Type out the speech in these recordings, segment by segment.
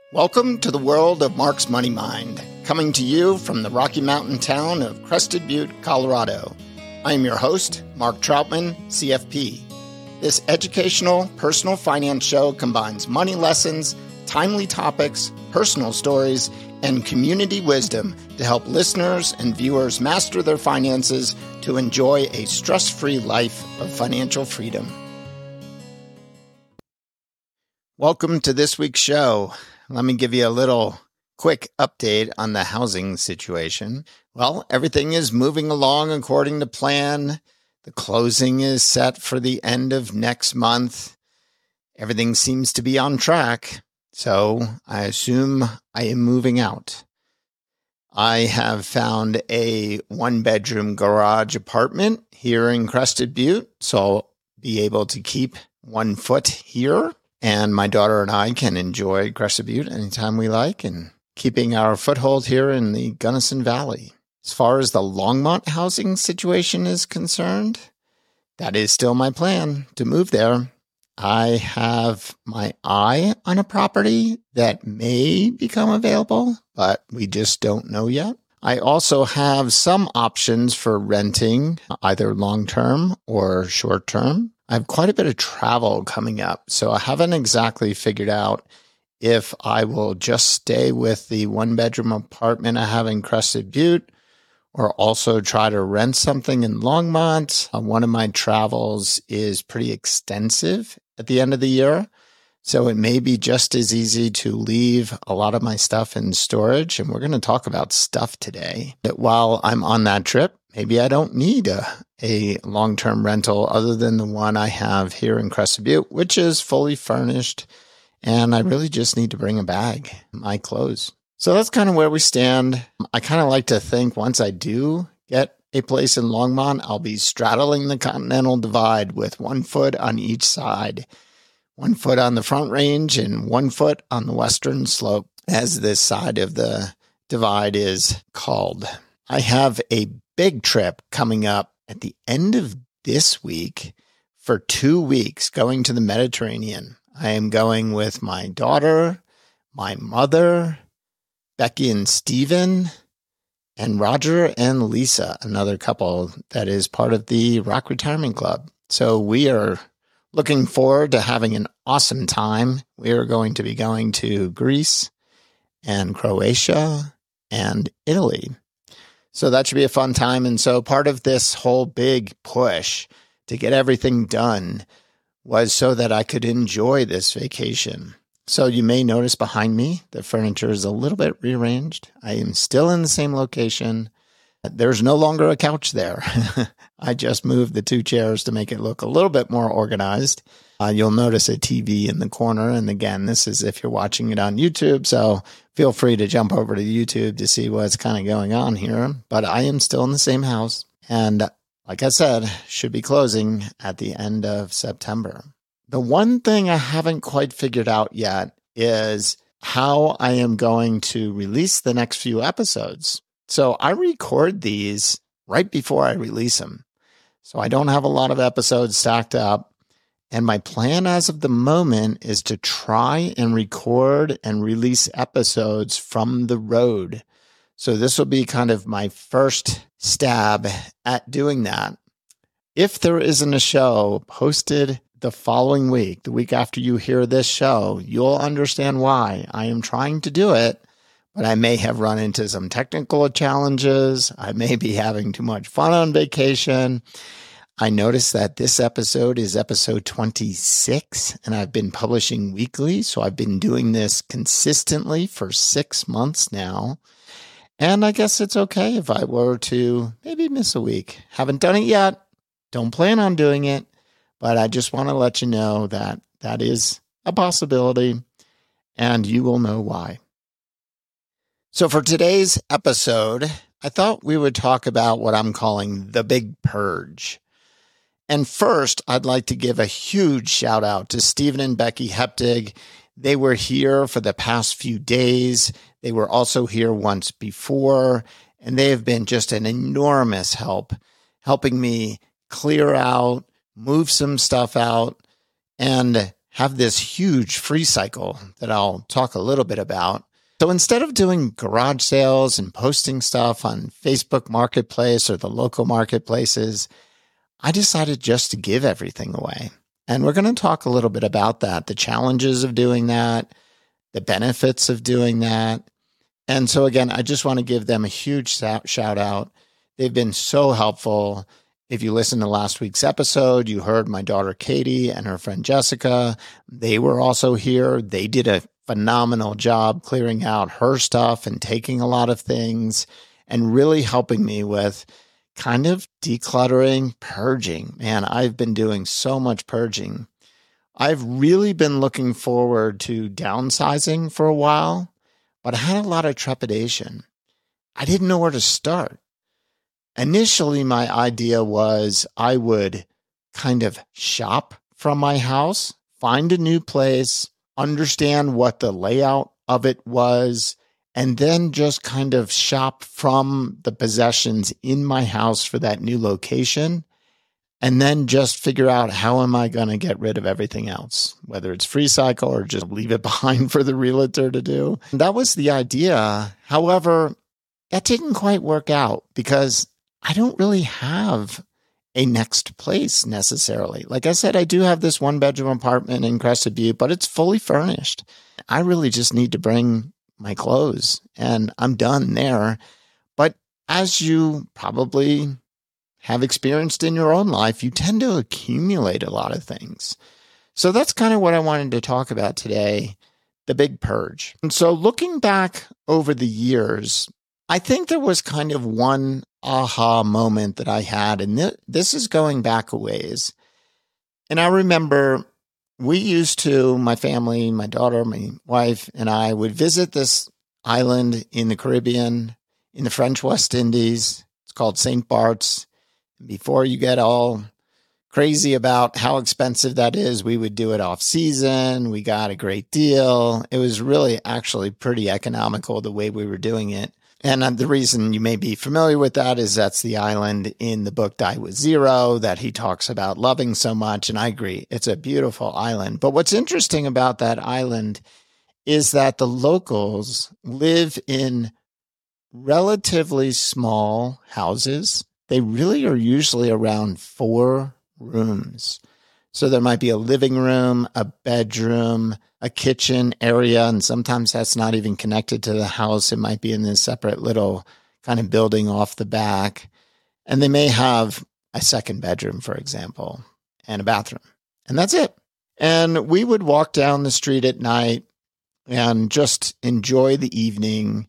Welcome to the world of Mark's Money Mind, coming to you from the Rocky Mountain town of Crested Butte, Colorado. I am your host, Mark Troutman, CFP. This educational, personal finance show combines money lessons, timely topics, personal stories, and community wisdom to help listeners and viewers master their finances to enjoy a stress-free life of financial freedom. Welcome to this week's show. Let me give you a little quick update on the housing situation. Well, everything is moving along according to plan. The closing is set for the end of next month. Everything seems to be on track, so I assume I am moving out. I have found a one-bedroom garage apartment here in Crested Butte, so I'll be able to keep 1 foot here. And my daughter and I can enjoy Crested Butte anytime we like and keeping our foothold here in the Gunnison Valley. As far as the Longmont housing situation is concerned, that is still my plan to move there. I have my eye on a property that may become available, but we just don't know yet. I also have some options for renting, either long-term or short-term. I have quite a bit of travel coming up, so I haven't exactly figured out if I will just stay with the one-bedroom apartment I have in Crested Butte or also try to rent something in Longmont. One of my travels is pretty extensive at the end of the year, so it may be just as easy to leave a lot of my stuff in storage, and we're going to talk about stuff today. That while I'm on that trip, maybe I don't need a long-term rental other than the one I have here in Crested Butte, which is fully furnished, and I really just need to bring a bag, my clothes. So that's kind of where we stand. I kind of like to think once I do get a place in Longmont, I'll be straddling the Continental Divide with 1 foot on each side, 1 foot on the Front Range and 1 foot on the Western Slope, as this side of the divide is called. I have a big trip coming up at the end of this week for 2 weeks going to the Mediterranean. I am going with my daughter, my mother, Becky and Steven, and Roger and Lisa, another couple that is part of the Rock Retirement Club. So we are looking forward to having an awesome time. We are going to be going to Greece and Croatia and Italy. So that should be a fun time. And so part of this whole big push to get everything done was so that I could enjoy this vacation. So you may notice behind me, the furniture is a little bit rearranged. I am still in the same location. There's no longer a couch there. I just moved the 2 chairs to make it look a little bit more organized. You'll notice a TV in the corner. And again, this is if you're watching it on YouTube. So feel free to jump over to YouTube to see what's kind of going on here. But I am still in the same house. And like I said, should be closing at the end of September. The one thing I haven't quite figured out yet is how I am going to release the next few episodes. So I record these right before I release them. So I don't have a lot of episodes stacked up. And my plan as of the moment is to try and record and release episodes from the road. So this will be kind of my first stab at doing that. If there isn't a show posted the following week, the week after you hear this show, you'll understand why. I am trying to do it, but I may have run into some technical challenges. I may be having too much fun on vacation. I noticed that this episode is episode 26, and I've been publishing weekly, so I've been doing this consistently for 6 months now. And I guess it's okay if I were to maybe miss a week. Haven't done it yet. Don't plan on doing it, but I just want to let you know that that is a possibility, and you will know why. So for today's episode, I thought we would talk about what I'm calling the Big Purge. And first, I'd like to give a huge shout out to Steven and Becky Heptig. They were here for the past few days. They were also here once before, and they have been just an enormous help, helping me clear out, move some stuff out, and have this huge free cycle that I'll talk a little bit about. So instead of doing garage sales and posting stuff on Facebook Marketplace or the local marketplaces, I decided just to give everything away. And we're going to talk a little bit about that, the challenges of doing that, the benefits of doing that. And so again, I just want to give them a huge shout out. They've been so helpful. If you listened to last week's episode, you heard my daughter Katie and her friend Jessica. They were also here. They did a phenomenal job clearing out her stuff and taking a lot of things and really helping me with kind of decluttering, purging. Man, I've been doing so much purging. I've really been looking forward to downsizing for a while, but I had a lot of trepidation. I didn't know where to start. Initially, my idea was I would kind of shop from my house, find a new place, understand what the layout of it was, and then just kind of shop from the possessions in my house for that new location, and then just figure out how am I going to get rid of everything else, whether it's free cycle or just leave it behind for the realtor to do. And that was the idea. However, that didn't quite work out because I don't really have a next place necessarily. Like I said, I do have this 1-bedroom apartment in Crested Butte, but it's fully furnished. I really just need to bring my clothes and I'm done there. But as you probably have experienced in your own life, you tend to accumulate a lot of things. So that's kind of what I wanted to talk about today, the big purge. And so looking back over the years, I think there was kind of one aha moment that I had, and this is going back a ways. And I remember we used to, my family, my daughter, my wife, and I would visit this island in the Caribbean, in the French West Indies. It's called St. Bart's. Before you get all crazy about how expensive that is, we would do it off season. We got a great deal. It was really actually pretty economical the way we were doing it. And the reason you may be familiar with that is that's the island in the book Die With Zero that he talks about loving so much. And I agree, it's a beautiful island. But what's interesting about that island is that the locals live in relatively small houses. They really are usually around 4 rooms. So there might be a living room, a bedroom, a kitchen area, and sometimes that's not even connected to the house. It might be in this separate little kind of building off the back. And they may have a second bedroom, for example, and a bathroom. And that's it. And we would walk down the street at night and just enjoy the evening.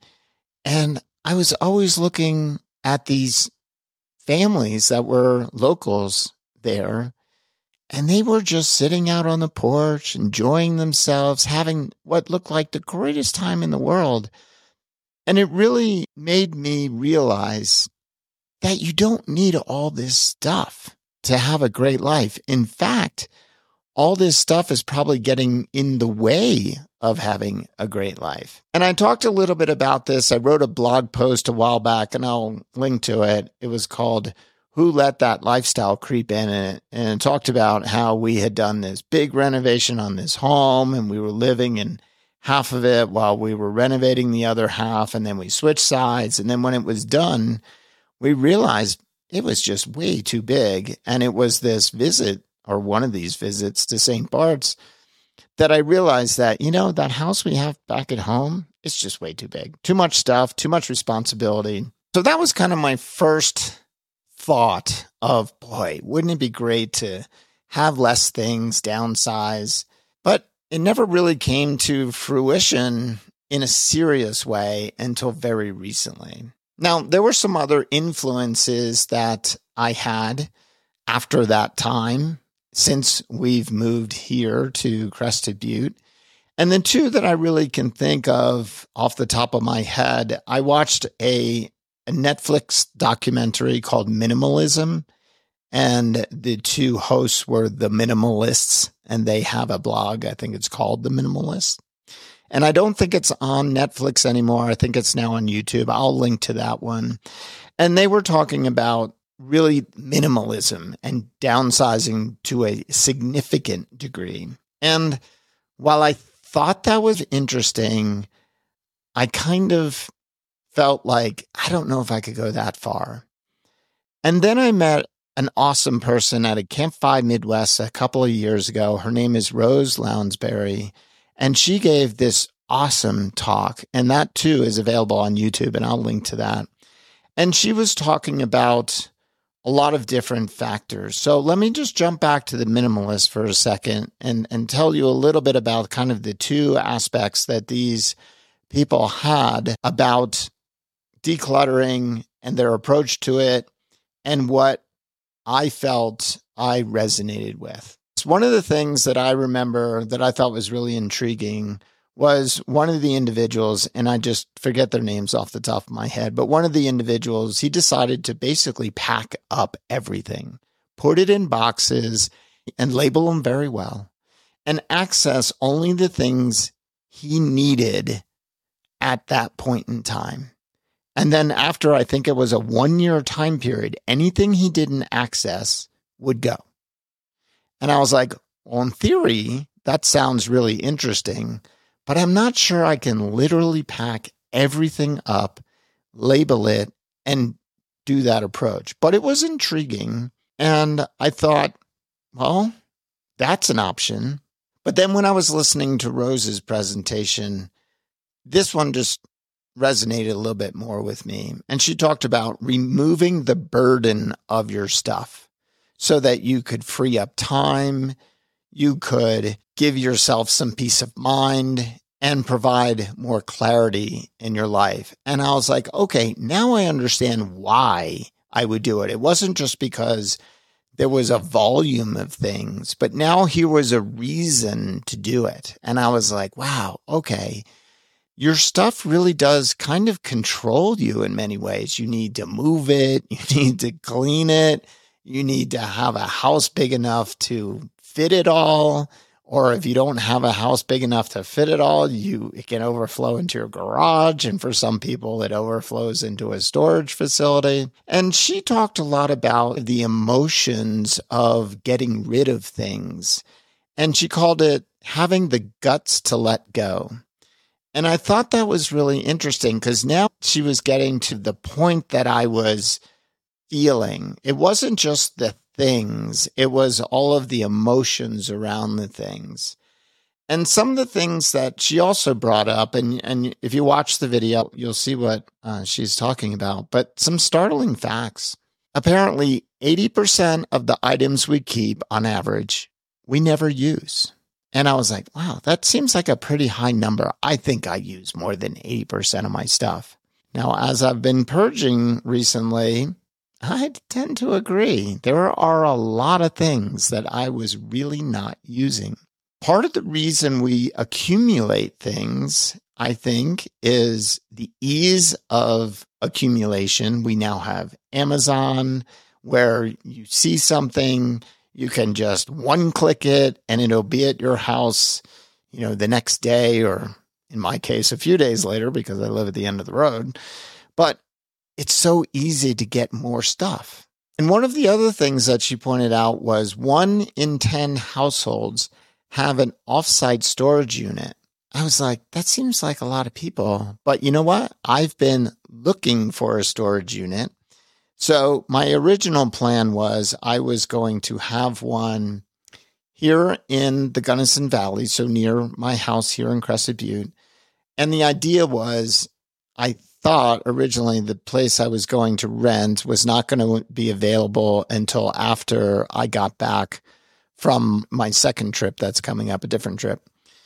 And I was always looking at these families that were locals there. And they were just sitting out on the porch, enjoying themselves, having what looked like the greatest time in the world. And it really made me realize that you don't need all this stuff to have a great life. In fact, all this stuff is probably getting in the way of having a great life. And I talked a little bit about this. I wrote a blog post a while back, and I'll link to it. It was called Who Let That Lifestyle Creep In? And it talked about how we had done this big renovation on this home, and we were living in half of it while we were renovating the other half. And then we switched sides. And then when it was done, we realized it was just way too big. And it was this visit, or one of these visits to St. Bart's, that I realized that, that house we have back at home, it's just way too big. Too much stuff, too much responsibility. So that was kind of my first thought of, boy, wouldn't it be great to have less things, downsize? But it never really came to fruition in a serious way until very recently. Now, there were some other influences that I had after that time, since we've moved here to Crested Butte. And the two that I really can think of off the top of my head, I watched a Netflix documentary called Minimalism, and the two hosts were the Minimalists, and they have a blog. I think it's called The Minimalist. And I don't think it's on Netflix anymore. I think it's now on YouTube. I'll link to that one. And they were talking about really minimalism and downsizing to a significant degree. And while I thought that was interesting, I kind of felt like, I don't know if I could go that far. And then I met an awesome person at a Camp 5 Midwest a couple of years ago. Her name is Rose Lounsbury, and she gave this awesome talk. And that too is available on YouTube, and I'll link to that. And she was talking about a lot of different factors. So let me just jump back to the minimalist for a second and tell you a little bit about kind of the two aspects that these people had about decluttering and their approach to it and what I felt I resonated with. One of the things that I remember that I thought was really intriguing was one of the individuals, and I just forget their names off the top of my head, but one of the individuals, he decided to basically pack up everything, put it in boxes and label them very well, and access only the things he needed at that point in time. And then after, I think it was a 1-year time period, anything he didn't access would go. And I was like, well, in theory, that sounds really interesting, but I'm not sure I can literally pack everything up, label it, and do that approach. But it was intriguing. And I thought, well, that's an option. But then when I was listening to Rose's presentation, this one just resonated a little bit more with me. And she talked about removing the burden of your stuff so that you could free up time, you could give yourself some peace of mind and provide more clarity in your life. And I was like, okay, now I understand why I would do it. It wasn't just because there was a volume of things, but now here was a reason to do it. And I was like, wow, okay, your stuff really does kind of control you in many ways. You need to move it. You need to clean it. You need to have a house big enough to fit it all. Or if you don't have a house big enough to fit it all, it can overflow into your garage. And for some people, it overflows into a storage facility. And she talked a lot about the emotions of getting rid of things. And she called it having the guts to let go. And I thought that was really interesting because now she was getting to the point that I was feeling. It wasn't just the things, it was all of the emotions around the things. And some of the things that she also brought up, and if you watch the video, you'll see what she's talking about, but some startling facts. Apparently, 80% of the items we keep on average, we never use. And I was like, wow, that seems like a pretty high number. I think I use more than 80% of my stuff. Now, as I've been purging recently, I tend to agree. There are a lot of things that I was really not using. Part of the reason we accumulate things, I think, is the ease of accumulation. We now have Amazon, where you see something, you can just one-click it and it'll be at your house, the next day, or in my case, a few days later, because I live at the end of the road. But it's so easy to get more stuff. And one of the other things that she pointed out was 1 in 10 households have an offsite storage unit. I was like, that seems like a lot of people. But you know what? I've been looking for a storage unit. So my original plan was I was going to have one here in the Gunnison Valley, so near my house here in Crested Butte. And the idea was, I thought originally the place I was going to rent was not going to be available until after I got back from my second trip that's coming up, a different trip.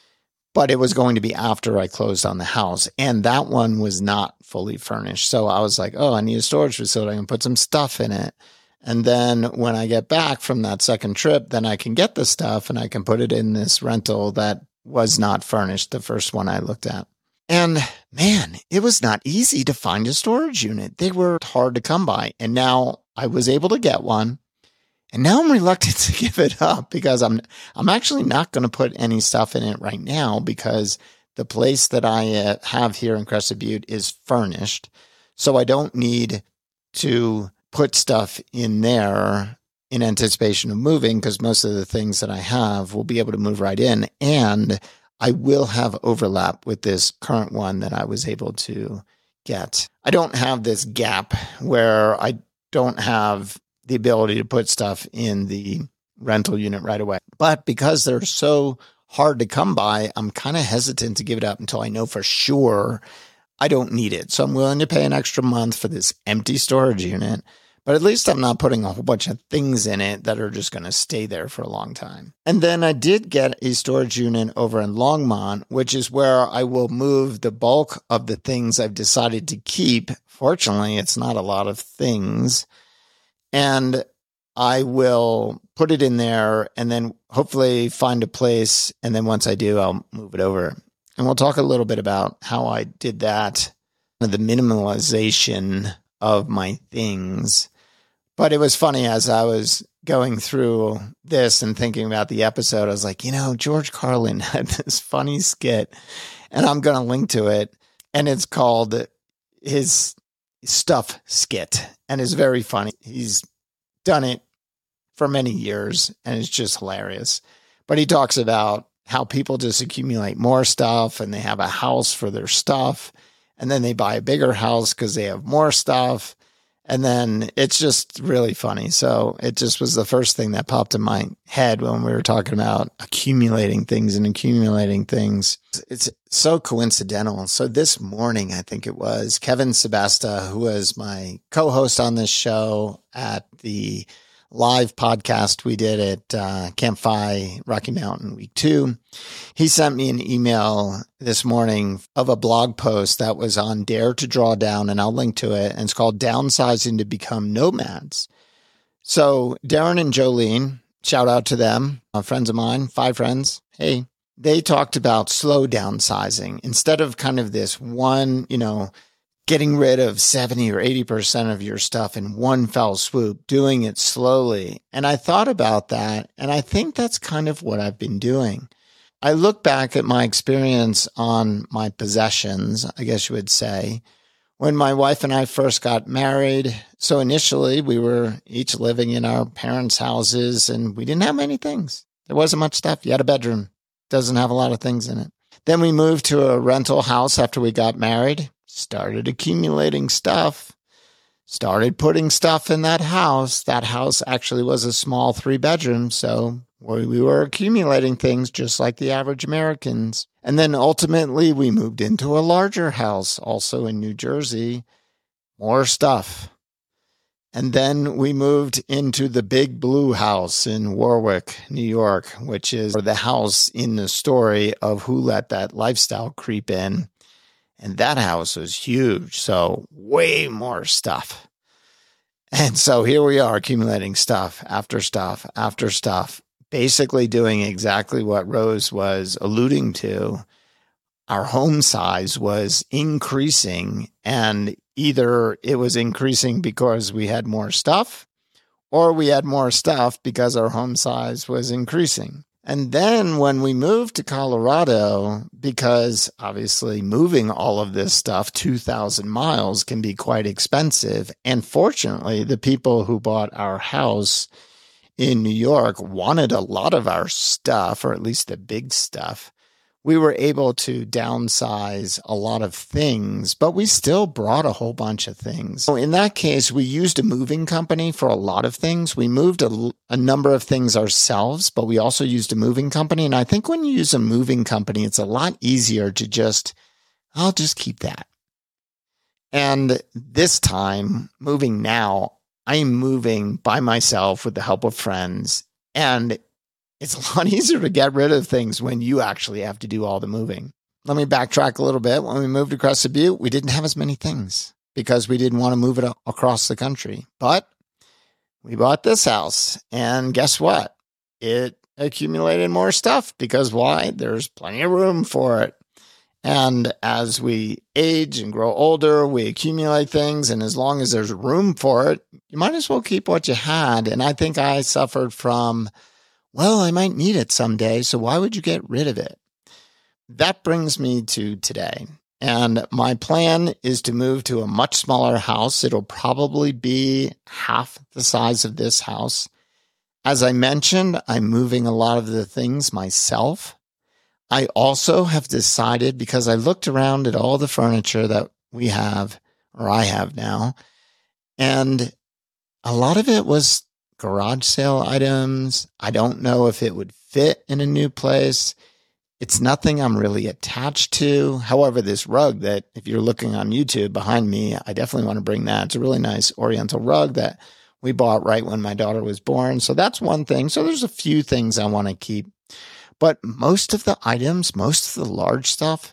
But it was going to be after I closed on the house. And that one was not fully furnished. So I was like, oh, I need a storage facility. I can put some stuff in it. And then when I get back from that second trip, then I can get the stuff and I can put it in this rental that was not furnished, the first one I looked at. And man, it was not easy to find a storage unit. They were hard to come by. And now I was able to get one. And now I'm reluctant to give it up because I'm actually not going to put any stuff in it right now because the place that I have here in Crested Butte is furnished. So I don't need to put stuff in there in anticipation of moving, because most of the things that I have will be able to move right in. And I will have overlap with this current one that I was able to get. I don't have this gap where I don't have the ability to put stuff in the rental unit right away. But because they're so hard to come by, I'm kind of hesitant to give it up until I know for sure I don't need it. So I'm willing to pay an extra month for this empty storage unit, but at least I'm not putting a whole bunch of things in it that are just going to stay there for a long time. And then I did get a storage unit over in Longmont, which is where I will move the bulk of the things I've decided to keep. Fortunately, it's not a lot of things. And I will put it in there and then hopefully find a place. And then once I do, I'll move it over. And we'll talk a little bit about how I did that, the minimalization of my things. But it was funny as I was going through this and thinking about the episode, I was like, George Carlin had this funny skit, and I'm going to link to it. And it's called his Stuff Skit, and it's very funny. He's done it for many years, and it's just hilarious. But he talks about how people just accumulate more stuff, and they have a house for their stuff, and then they buy a bigger house because they have more stuff. And then it's just really funny. So it just was the first thing that popped in my head when we were talking about accumulating things and accumulating things. It's so coincidental. So this morning, I think it was, Kevin Sebasta, who was my co-host on this show at the live podcast we did at Camp Fi Rocky Mountain Week 2. He sent me an email this morning of a blog post that was on Dare to Draw Down, and I'll link to it. And it's called Downsizing to Become Nomads. So Darren and Jolene, shout out to them, friends of mine, 5 friends. Hey, they talked about slow downsizing instead of kind of this one, getting rid of 70 or 80% of your stuff in one fell swoop, doing it slowly. And I thought about that, and I think that's kind of what I've been doing. I look back at my experience on my possessions, I guess you would say, when my wife and I first got married. So initially, we were each living in our parents' houses, and we didn't have many things. There wasn't much stuff. You had a bedroom. Doesn't have a lot of things in it. Then we moved to a rental house after we got married. Started accumulating stuff, started putting stuff in that house. That house actually was a small 3-bedroom, so we were accumulating things just like the average Americans. And then ultimately we moved into a larger house, also in New Jersey, more stuff. And then we moved into the big blue house in Warwick, New York, which is the house in the story of Who Let That Lifestyle Creep In. And that house was huge, so way more stuff. And so here we are accumulating stuff after stuff after stuff, basically doing exactly what Rose was alluding to. Our home size was increasing, and either it was increasing because we had more stuff, or we had more stuff because our home size was increasing. And then when we moved to Colorado, because obviously moving all of this stuff 2,000 miles can be quite expensive. And fortunately, the people who bought our house in New York wanted a lot of our stuff, or at least the big stuff. We were able to downsize a lot of things, but we still brought a whole bunch of things. So in that case, we used a moving company for a lot of things. We moved a number of things ourselves, but we also used a moving company. And I think when you use a moving company, it's a lot easier to I'll just keep that. And this time, moving now, I am moving by myself with the help of friends. And it's a lot easier to get rid of things when you actually have to do all the moving. Let me backtrack a little bit. When we moved across the Butte, we didn't have as many things because we didn't want to move it across the country. But we bought this house, and guess what? It accumulated more stuff because why? There's plenty of room for it. And as we age and grow older, we accumulate things. And as long as there's room for it, you might as well keep what you had. And I think I suffered from, well, I might need it someday, so why would you get rid of it? That brings me to today. And my plan is to move to a much smaller house. It'll probably be half the size of this house. As I mentioned, I'm moving a lot of the things myself. I also have decided, because I looked around at all the furniture that we have, or I have now, and a lot of it was garage sale items. I don't know if it would fit in a new place. It's nothing I'm really attached to. However, this rug that, if you're looking on YouTube behind me, I definitely want to bring that. It's a really nice Oriental rug that we bought right when my daughter was born. So that's one thing. So there's a few things I want to keep. But most of the items, most of the large stuff,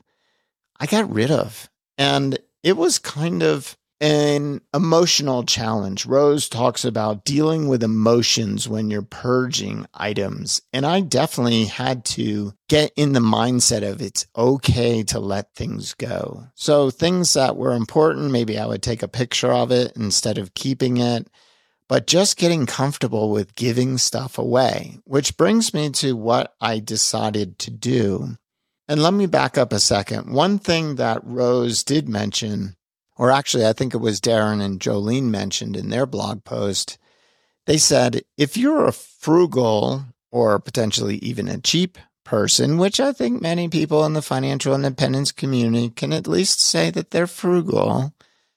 I got rid of. And it was kind of an emotional challenge. Rose talks about dealing with emotions when you're purging items. And I definitely had to get in the mindset of it's okay to let things go. So things that were important, maybe I would take a picture of it instead of keeping it. But just getting comfortable with giving stuff away, which brings me to what I decided to do. And let me back up a second. One thing that Rose did mention, or actually I think it was Darren and Jolene mentioned in their blog post, they said, if you're a frugal or potentially even a cheap person, which I think many people in the financial independence community can at least say that they're frugal,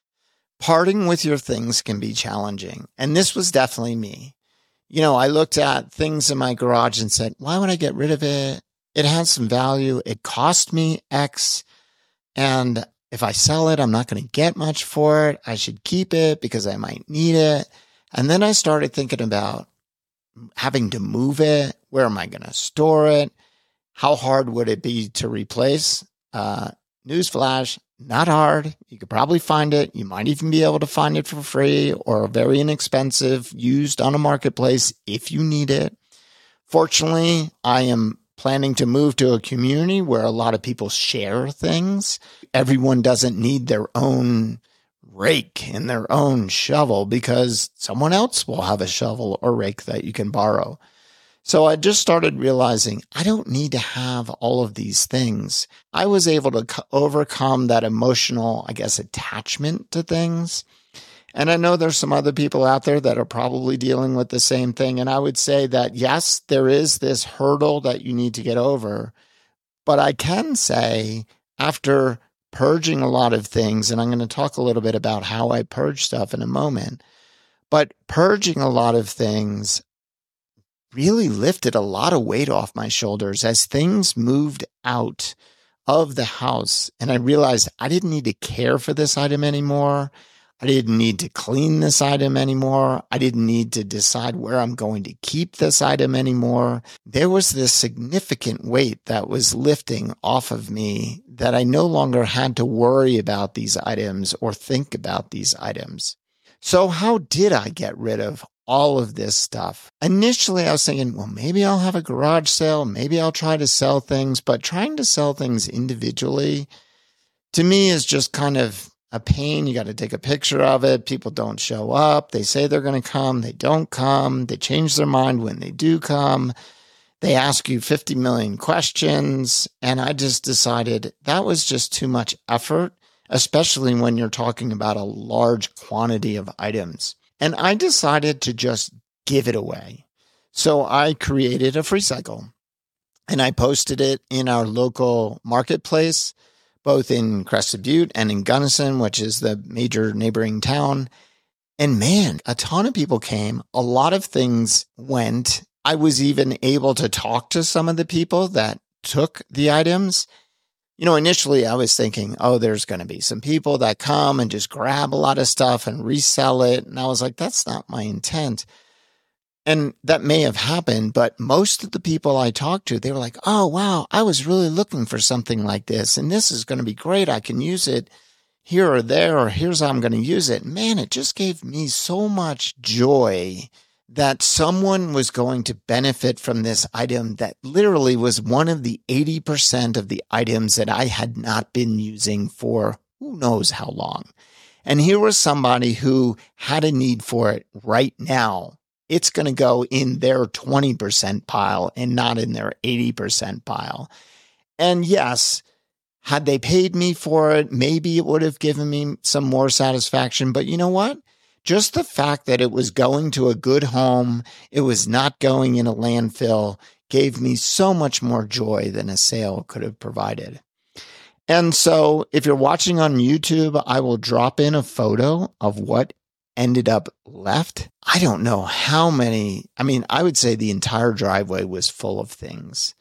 parting with your things can be challenging. And this was definitely me. I looked at things in my garage and said, why would I get rid of it? It has some value. It cost me X. And if I sell it, I'm not going to get much for it. I should keep it because I might need it. And then I started thinking about having to move it. Where am I going to store it? How hard would it be to replace? Newsflash, not hard. You could probably find it. You might even be able to find it for free or very inexpensive, used on a marketplace if you need it. Fortunately, I am planning to move to a community where a lot of people share things. Everyone doesn't need their own rake and their own shovel because someone else will have a shovel or rake that you can borrow. So I just started realizing I don't need to have all of these things. I was able to overcome that emotional, attachment to things. And I know there's some other people out there that are probably dealing with the same thing. And I would say that, yes, there is this hurdle that you need to get over. But I can say, after purging a lot of things, and I'm going to talk a little bit about how I purge stuff in a moment, but purging a lot of things really lifted a lot of weight off my shoulders as things moved out of the house. And I realized I didn't need to care for this item anymore. I didn't need to clean this item anymore. I didn't need to decide where I'm going to keep this item anymore. There was this significant weight that was lifting off of me that I no longer had to worry about these items or think about these items. So how did I get rid of all of this stuff? Initially, I was thinking, well, maybe I'll have a garage sale. Maybe I'll try to sell things. But trying to sell things individually, to me, is just kind of a pain. You got to take a picture of it. People don't show up. They say they're going to come. They don't come. They change their mind when they do come. They ask you 50 million questions. And I just decided that was just too much effort, especially when you're talking about a large quantity of items. And I decided to just give it away. So I created a free cycle and I posted it in our local marketplace, both in Crested Butte and in Gunnison, which is the major neighboring town. And man, a ton of people came. A lot of things went. I was even able to talk to some of the people that took the items. Initially I was thinking, there's going to be some people that come and just grab a lot of stuff and resell it. And I was like, that's not my intent. And that may have happened, but most of the people I talked to, they were like, oh, wow, I was really looking for something like this. And this is going to be great. I can use it here or there, or here's how I'm going to use it. Man, it just gave me so much joy that someone was going to benefit from this item that literally was one of the 80% of the items that I had not been using for who knows how long. And here was somebody who had a need for it right now. It's going to go in their 20% pile and not in their 80% pile. And yes, had they paid me for it, maybe it would have given me some more satisfaction. But you know what? just the fact that it was going to a good home, it was not going in a landfill, gave me so much more joy than a sale could have provided. And so if you're watching on YouTube, I will drop in a photo of what ended up left. I don't know how many. I would say the entire driveway was full of things.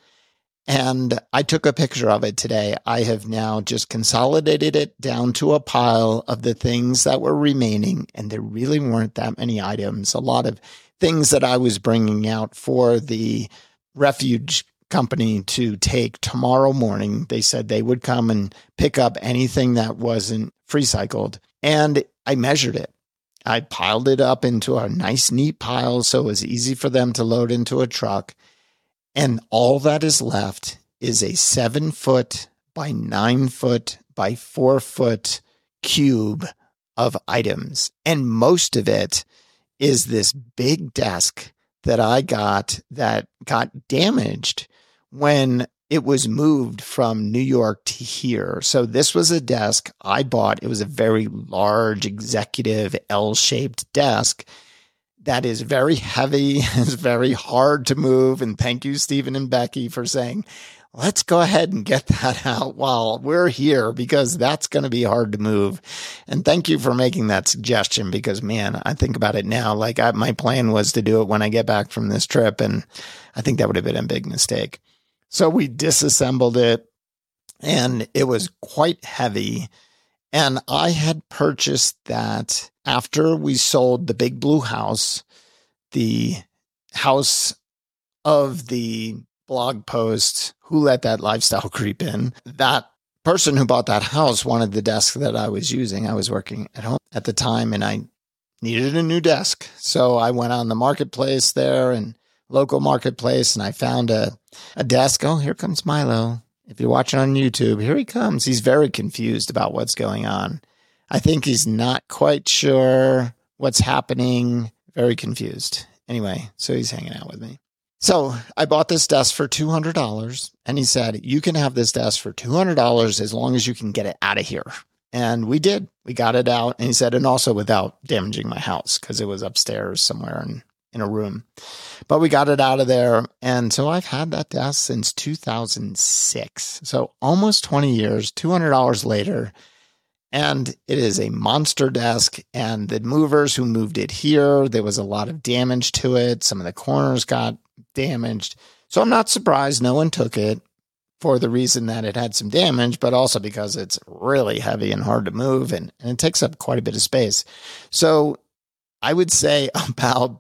And I took a picture of it today. I have now just consolidated it down to a pile of the things that were remaining. And there really weren't that many items. A lot of things that I was bringing out for the refuge company to take tomorrow morning. They said they would come and pick up anything that wasn't free cycled. And I measured it. I piled it up into a nice, neat pile so it was easy for them to load into a truck. And all that is left is a 7-foot by 9-foot by 4-foot cube of items. And most of it is this big desk that I got that got damaged when it was moved from New York to here. So this was a desk I bought. It was a very large executive L-shaped desk that is very heavy, is very hard to move. And thank you, Stephen and Becky, for saying, let's go ahead and get that out while we're here, because that's going to be hard to move. And thank you for making that suggestion, because, man, I think about it now. Like my plan was to do it when I get back from this trip, and I think that would have been a big mistake. So we disassembled it, and it was quite heavy. And I had purchased that after we sold the Big Blue House, the house of the blog post, Who Let That Lifestyle Creep In? That person who bought that house wanted the desk that I was using. I was working at home at the time, and I needed a new desk. So I went on the marketplace there, and local marketplace, and I found a desk. Oh, here comes Milo. If you're watching on YouTube, here he comes. He's very confused about what's going on. I think he's not quite sure what's happening. Very confused. Anyway, so he's hanging out with me. So I bought this desk for $200, and he said, you can have this desk for $200 as long as you can get it out of here. And we did. We got it out. And he said, and also without damaging my house, because it was upstairs somewhere in a room. But we got it out of there. And so I've had that desk since 2006. So almost 20 years, $200 later. And it is a monster desk. And the movers who moved it here, there was a lot of damage to it. Some of the corners got damaged. So I'm not surprised no one took it for the reason that it had some damage, but also because it's really heavy and hard to move. And it takes up quite a bit of space. So I would say about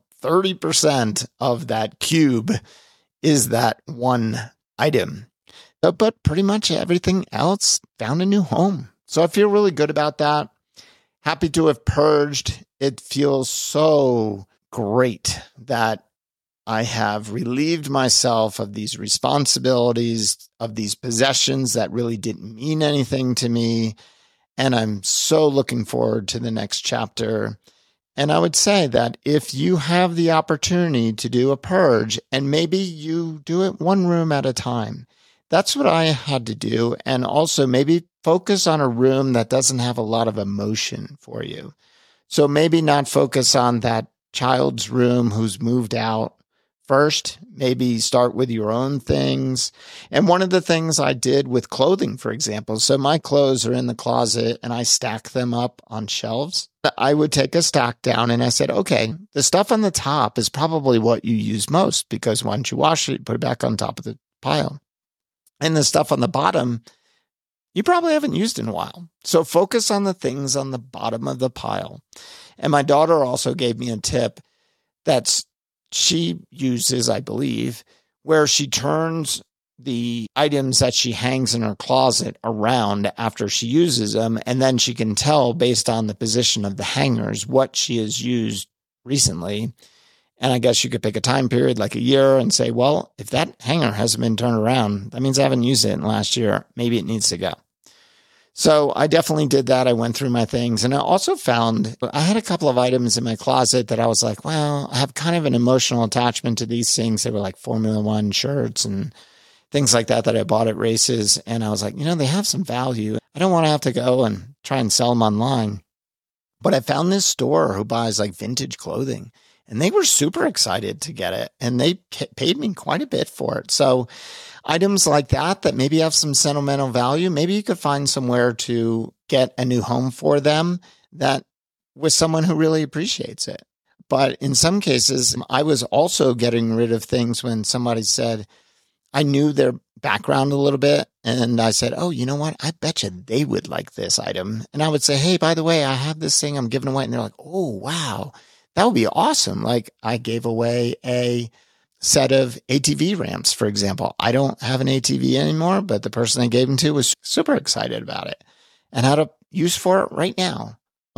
30% of that cube is that one item. But pretty much everything else found a new home. So I feel really good about that. Happy to have purged. It feels so great that I have relieved myself of these responsibilities, of these possessions that really didn't mean anything to me. And I'm so looking forward to the next chapter. And I would say that if you have the opportunity to do a purge, and maybe you do it one room at a time, that's what I had to do. And also maybe focus on a room that doesn't have a lot of emotion for you. So maybe not focus on that child's room who's moved out first. Maybe start with your own things. And one of the things I did with clothing, for example, so my clothes are in the closet and I stack them up on shelves. I would take a stack down and I said, okay, the stuff on the top is probably what you use most, because once you wash it, you put it back on top of the pile. And the stuff on the bottom, you probably haven't used in a while. So focus on the things on the bottom of the pile. And my daughter also gave me a tip that's she uses, I believe, where she turns the items that she hangs in her closet around after she uses them, and then she can tell based on the position of the hangers what she has used recently. And I guess you could pick a time period like a year and say, well, if that hanger hasn't been turned around, that means I haven't used it in the last year. Maybe it needs to go. So I definitely did that. I went through my things, and I also found I had a couple of items in my closet that I was like, well, I have kind of an emotional attachment to these things. They were like Formula One shirts and things like that I bought at races. And I was like, they have some value. I don't want to have to go and try and sell them online. But I found this store who buys like vintage clothing, and they were super excited to get it, and they paid me quite a bit for it. So items like that maybe have some sentimental value, maybe you could find somewhere to get a new home for them that with someone who really appreciates it. But in some cases, I was also getting rid of things when somebody said, I knew their background a little bit. And I said, oh, you know what? I bet you they would like this item. And I would say, hey, by the way, I have this thing I'm giving away. And they're like, oh, wow, that would be awesome. Like I gave away a set of ATV ramps, for example. I don't have an ATV anymore, but the person I gave them to was super excited about it and had a use for it right now.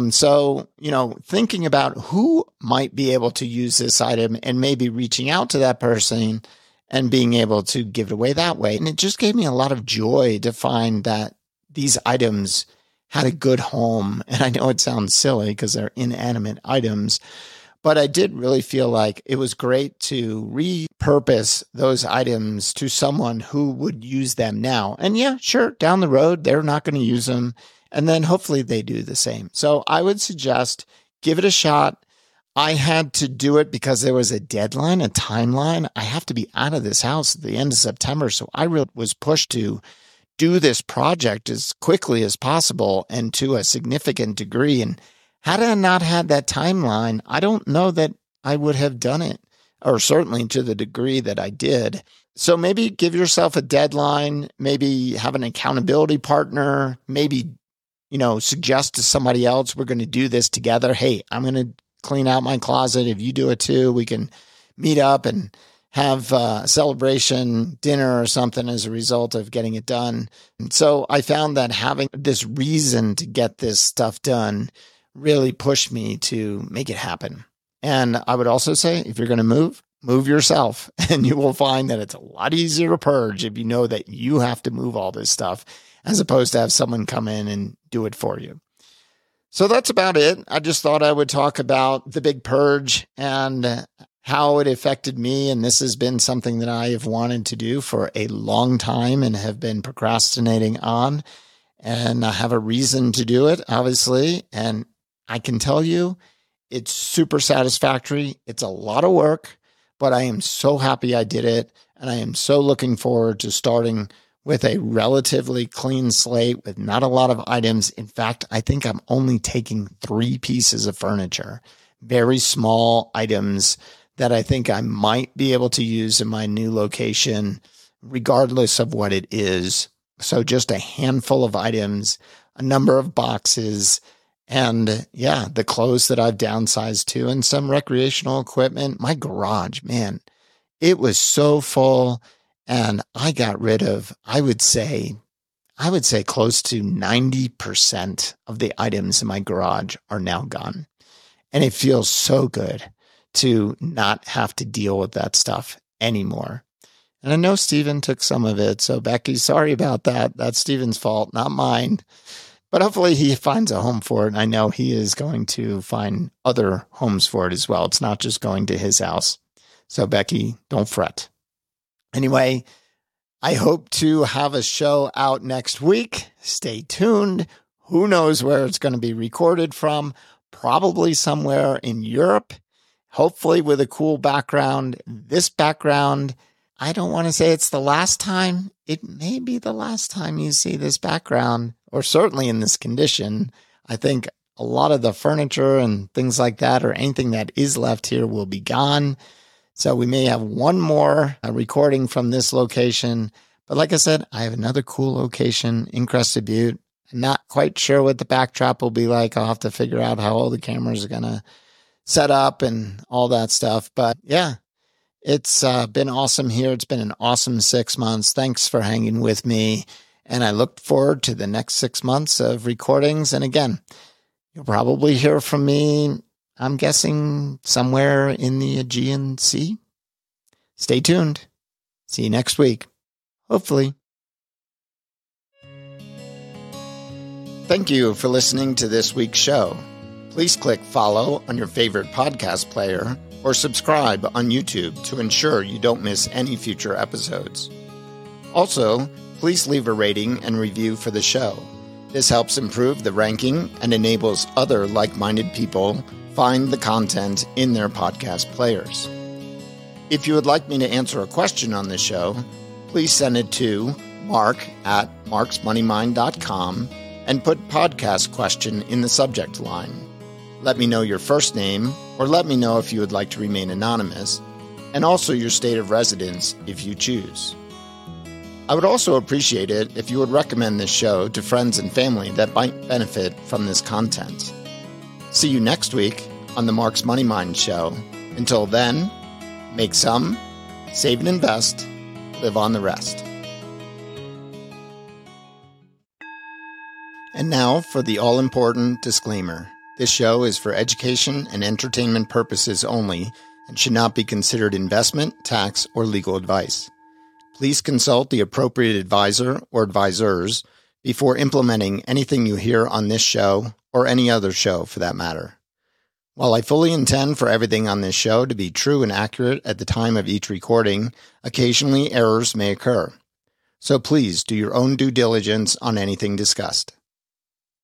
So, thinking about who might be able to use this item and maybe reaching out to that person and being able to give it away that way. And it just gave me a lot of joy to find that these items had a good home. And I know it sounds silly because they're inanimate items, but I did really feel like it was great to repurpose those items to someone who would use them now. And yeah, sure, down the road, they're not going to use them. And then hopefully they do the same. So I would suggest give it a shot. I had to do it because there was a deadline, a timeline. I have to be out of this house at the end of September. So I really was pushed to do this project as quickly as possible and to a significant degree. And had I not had that timeline, I don't know that I would have done it, or certainly to the degree that I did. So maybe give yourself a deadline, maybe have an accountability partner, maybe suggest to somebody else, we're going to do this together. Hey, I'm going to clean out my closet. If you do it too, we can meet up and have a celebration dinner or something as a result of getting it done. And so I found that having this reason to get this stuff done really pushed me to make it happen. And I would also say, if you're going to move yourself, and you will find that it's a lot easier to purge if you know that you have to move all this stuff, as opposed to have someone come in and do it for you. So that's about it. I just thought I would talk about the big purge and how it affected me. And this has been something that I have wanted to do for a long time and have been procrastinating on. And I have a reason to do it, obviously. And I can tell you, it's super satisfactory. It's a lot of work, but I am so happy I did it. And I am so looking forward to starting with a relatively clean slate with not a lot of items. In fact, I think I'm only taking 3 pieces of furniture, very small items that I think I might be able to use in my new location, regardless of what it is. So just a handful of items, a number of boxes, and yeah, the clothes that I've downsized to, and some recreational equipment. My garage, man, it was so full. And I got rid of, I would say close to 90% of the items in my garage are now gone. And it feels so good to not have to deal with that stuff anymore. And I know Steven took some of it. So Becky, sorry about that. That's Steven's fault, not mine. But hopefully he finds a home for it. And I know he is going to find other homes for it as well. It's not just going to his house. So Becky, don't fret. Anyway, I hope to have a show out next week. Stay tuned. Who knows where it's going to be recorded from? Probably somewhere in Europe, hopefully with a cool background. This background, I don't want to say it's the last time. It may be the last time you see this background, or certainly in this condition. I think a lot of the furniture and things like that, or anything that is left here, will be gone. So we may have one more recording from this location. But like I said, I have another cool location in Crested Butte. I'm not quite sure what the backdrop will be like. I'll have to figure out how all the cameras are going to set up and all that stuff. But yeah, it's been awesome here. It's been an awesome 6 months. Thanks for hanging with me. And I look forward to the next 6 months of recordings. And again, you'll probably hear from me, I'm guessing, somewhere in the Aegean Sea. Stay tuned. See you next week. Hopefully. Thank you for listening to this week's show. Please click follow on your favorite podcast player or subscribe on YouTube to ensure you don't miss any future episodes. Also, please leave a rating and review for the show. This helps improve the ranking and enables other like-minded people find the content in their podcast players. If you would like me to answer a question on this show, please send it to mark@marksmoneymind.com and put podcast question in the subject line. Let me know your first name, or let me know if you would like to remain anonymous, and also your state of residence if you choose. I would also appreciate it if you would recommend this show to friends and family that might benefit from this content. See you next week on the Mark's Money Mind Show. Until then, make some, save and invest, live on the rest. And now for the all-important disclaimer. This show is for education and entertainment purposes only and should not be considered investment, tax, or legal advice. Please consult the appropriate advisor or advisors before implementing anything you hear on this show or any other show for that matter. While I fully intend for everything on this show to be true and accurate at the time of each recording, occasionally errors may occur. So please do your own due diligence on anything discussed.